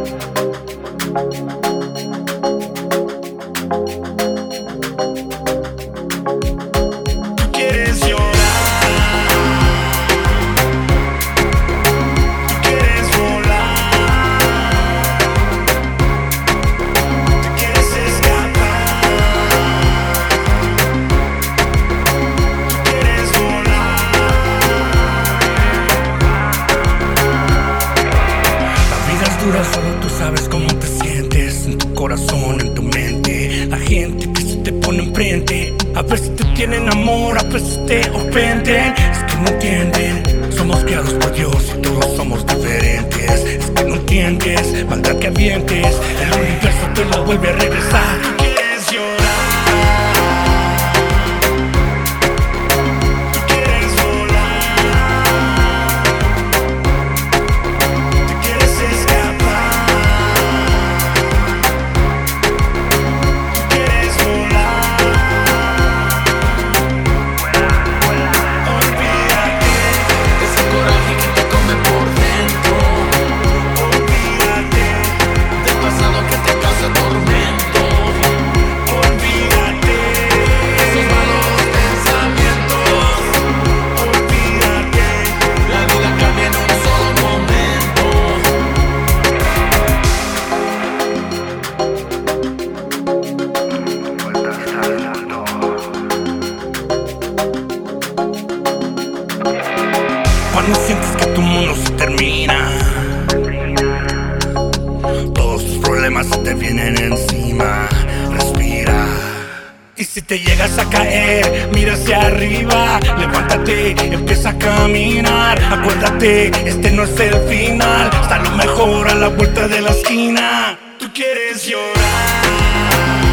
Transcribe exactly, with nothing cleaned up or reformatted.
Solo tú sabes cómo te sientes en tu corazón, en tu mente. La gente que se te pone enfrente, a veces te tienen amor, a veces te ofenden. Es que no entienden, somos creados por Dios y todos somos diferentes. Es que no entiendes, maldad que avientes, el universo te lo vuelve a regresar. ¿Quieres llorar? Cuando sientes que tu mundo se termina, todos tus problemas se te vienen encima. Respira. Y si te llegas a caer, mira hacia arriba, levántate, empieza a caminar. Acuérdate, este no es el final, está lo mejor a la vuelta de la esquina. Tú quieres llorar.